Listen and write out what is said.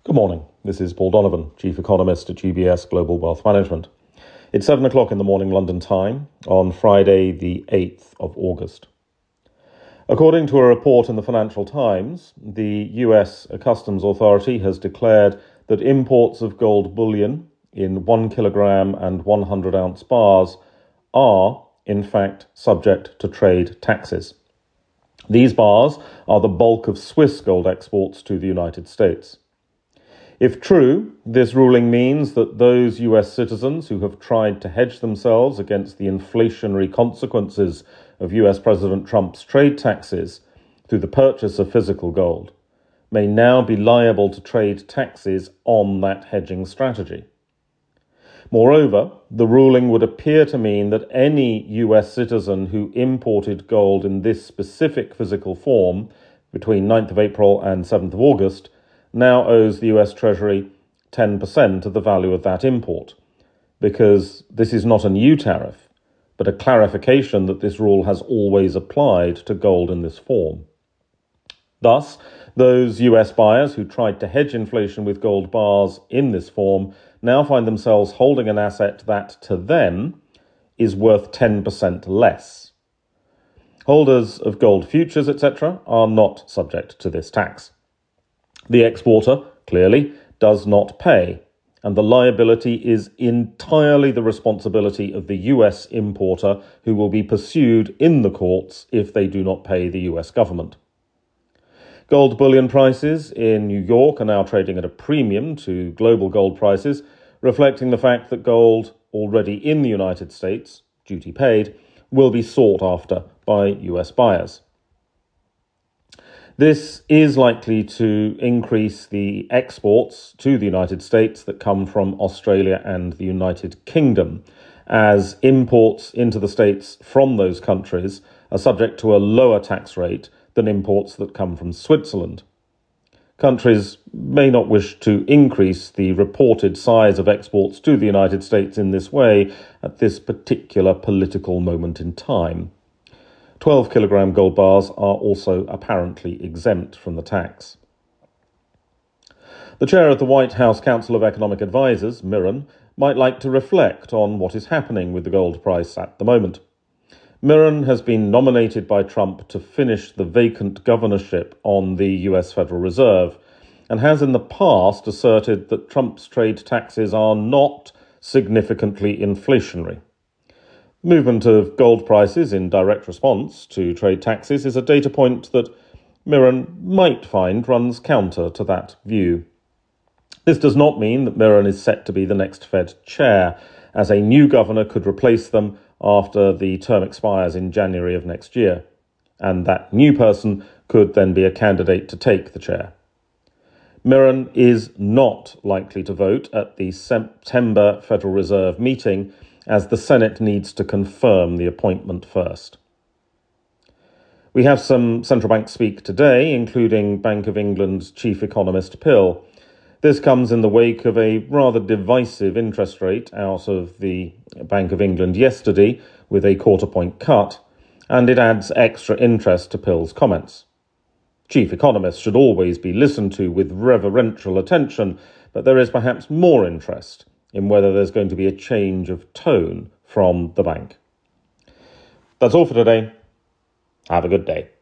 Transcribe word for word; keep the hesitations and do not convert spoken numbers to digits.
Good morning. This is Paul Donovan, Chief Economist at U B S Global Wealth Management. It's seven o'clock in the morning London time on Friday, the eighth of August. According to a report in the Financial Times, the U S Customs Authority has declared that imports of gold bullion in one kilogram and one hundred ounce bars are, in fact, subject to trade taxes. These bars are the bulk of Swiss gold exports to the United States. If true, this ruling means that those U S citizens who have tried to hedge themselves against the inflationary consequences of U S President Trump's trade taxes through the purchase of physical gold may now be liable to trade taxes on that hedging strategy. Moreover, the ruling would appear to mean that any U S citizen who imported gold in this specific physical form between ninth of April and seventh of August now owes the U S Treasury ten percent of the value of that import, because this is not a new tariff, but a clarification that this rule has always applied to gold in this form. Thus, those U S buyers who tried to hedge inflation with gold bars in this form now find themselves holding an asset that, to them, is worth ten percent less. Holders of gold futures, et cetera, are not subject to this tax. The exporter, clearly, does not pay, and the liability is entirely the responsibility of the U S importer, who will be pursued in the courts if they do not pay the U S government. Gold bullion prices in New York are now trading at a premium to global gold prices, reflecting the fact that gold already in the United States, duty paid, will be sought after by U S buyers. This is likely to increase the exports to the United States that come from Australia and the United Kingdom, as imports into the States from those countries are subject to a lower tax rate than imports that come from Switzerland. Countries may not wish to increase the reported size of exports to the United States in this way at this particular political moment in time. twelve kilogram gold bars are also apparently exempt from the tax. The chair of the White House Council of Economic Advisers, Mirren, might like to reflect on what is happening with the gold price at the moment. Mirren has been nominated by Trump to finish the vacant governorship on the U S Federal Reserve, and has in the past asserted that Trump's trade taxes are not significantly inflationary. Movement of gold prices in direct response to trade taxes is a data point that Mirren might find runs counter to that view. This does not mean that Mirren is set to be the next Fed chair, as a new governor could replace them after the term expires in January of next year, and that new person could then be a candidate to take the chair. Mirren is not likely to vote at the September Federal Reserve meeting, as the Senate needs to confirm the appointment first. We have some central banks speak today, including Bank of England's chief economist Pill. This comes in the wake of a rather divisive interest rate out of the Bank of England yesterday with a quarter point cut, and it adds extra interest to Pill's comments. Chief economists should always be listened to with reverential attention, but there is perhaps more interest in whether there's going to be a change of tone from the bank. That's all for today. Have a good day.